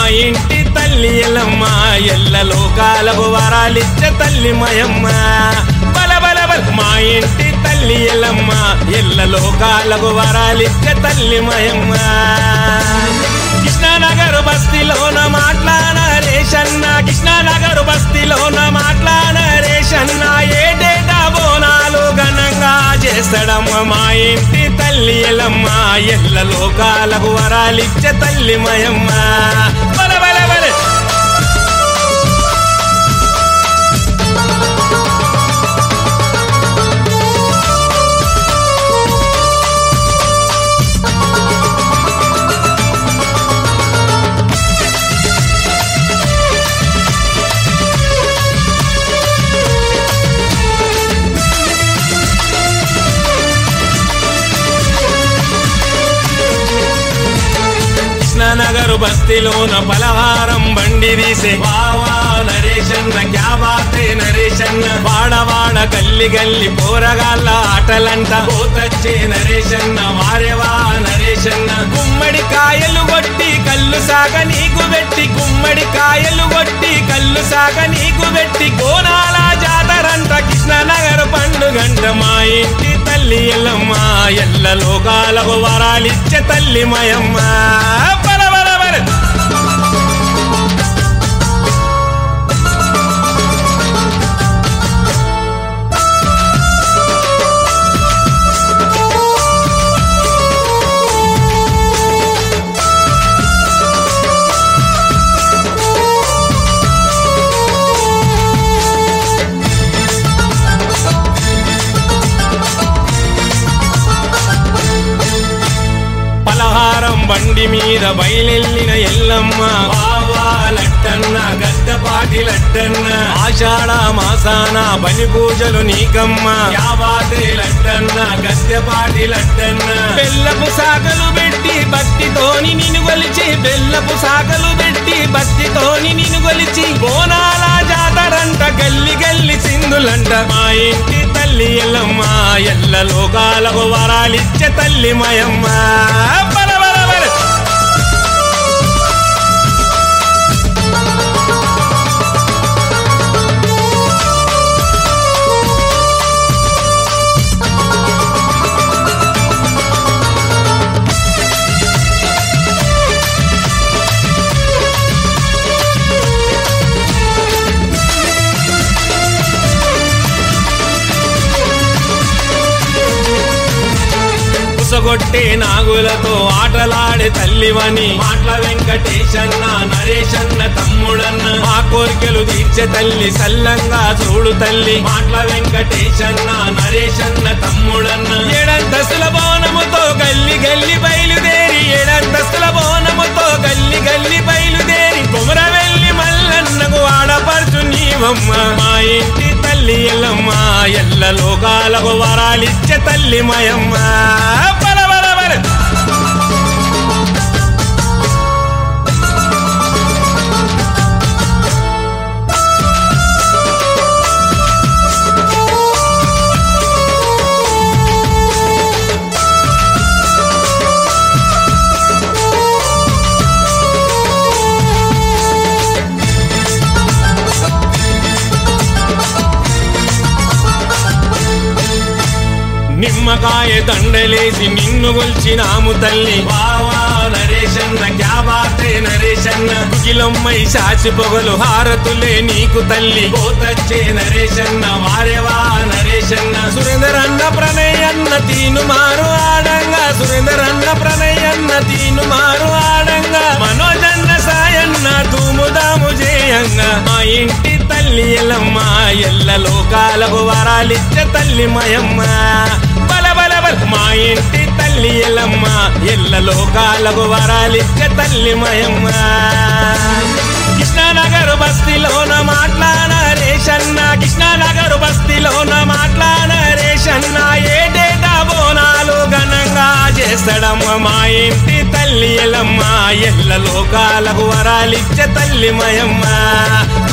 ఇంటి తల్లి ఎల్లమ్మ ఎల్ల లోకాలకు వరాలిచ్చే తల్లి మయమ్మ బల బల బల మా ఇంటి తల్లి ఎల్లమ్మ ఎల్ల లోకాలకు వరాలిచ్చే తల్లి మయమ్మ కృష్ణానగర్ బస్తీలోన మాట్లాన రేషన్న కృష్ణానగర్ బస్తీలోన మాట్లాన రేషన్న ఏటేటా బోనాలు ఘనంగా చేస్తాడమ్మ మా ఇంటి తల్లి ఎల్లమ్మ ఎల్ల లోకాలకు వరాలిచ్చే తల్లి మయమ్మ బల బల బల నగరు బస్తీలోన పలహారం బండి తీసే వావా నరేషన్న క్యా బాతే నరేషన్న వాడవాడ గల్లి గల్లి పోరగాళ్ళ ఆటలంట పోతచ్చే నరేషన్న వారేవా నరేషన్న గుమ్మడి కాయలు కొట్టి కళ్ళు సాగ నీకు పెట్టి గుమ్మడి కాయలు కొట్టి కళ్ళు సాగ నీకు పెట్టి కోనాల జాతరంట కృష్ణనగర్ పండుగంట మా ఇంటి తల్లి ఎల్లమ్మ ఎల్ల లోకాలకు వరాలిచ్చే తల్లి మయమ్మ పలహారం బండి మీద బయలెల్లిన ఎల్లమ్మ వావా లట్టన్న గద్దపాటి లట్టన్న ఆషాఢ మాసాన బలి పూజలు నీకమ్మ యాబాతే లట్టన్న గద్దపాటి లట్టన్న బెల్లపు సాగలు పెట్టి భక్తితోని నిన్ను కొలిచి బెల్లపు సాగలు పెట్టి భక్తితోని నిన్ను కొలిచి బోనాల జాతరంట గల్లి గల్లి సింధులంట మా ఇంటి తల్లి ఎల్లమ్మ ఎల్ల లోకాలకు వరాలిచ్చే తల్లి మయమ్మ కొట్టే నాగులతో ఆటలాడే తల్లివని మాటల వెంకటేశన్న నరేషన్న తమ్ముడన్న మా కోరికలు తీర్చే తల్లి సల్లంగా చూడు తల్లి మాటల వెంకటేశన్న నరేషన్న తమ్ముడన్న ఏడంతస్తుల బోనముతో గల్లి గల్లి బయలుదేరి ఏడంతస్తుల బోనముతో గల్లి గల్లి బయలుదేరి కుమరవెల్లి మల్లన్నకు ఆడపడుచు నీవమ్మ మా ఇంటి తల్లి ఎల్లమ్మ ఎల్ల లోకాలకు వరాలిచ్చే తల్లి మయమ్మ నిమ్మకాయ దండలేసి నిన్ను గొల్చినాము తల్లి వావా నరేషన్న క్యా బాతే నరేషన్న కుకిలమ్మై శాసి పొగలు హారతులే నీకు తల్లి పోతచ్చే నరేషన్న వారేవా నరేషన్న సురేందరన్న ప్రణయన్న తీను మారు ఆడంగా సురేందరన్న ప్రణయన్న తీను మారు ఆడంగా మనోజన్న సాయన్న తూముదాము జేయంగా మా ఇంటి తల్లి ఎల్లమ్మ ఎల్ల లోకాలకు వరాలిచ్చే తల్లి మయమ్మ బల బల బల మా ఇంటి తల్లి ఎల్లమ్మ ఎల్ల లోకాలకు వరాలిచ్చే తల్లి మయమ్మ కృష్ణానగర్ బస్తీలోన మాట్లాన రేషన్న కృష్ణానగర్ బస్తీలోన మాట్లాన రేషన్న ఏటేటా బోనాలు ఘనంగా చేస్తాడమ్మ మా ఇంటి తల్లి ఎల్లమ్మ ఎల్ల లోకాలకు వరాలిచ్చే తల్లి మయమ్మ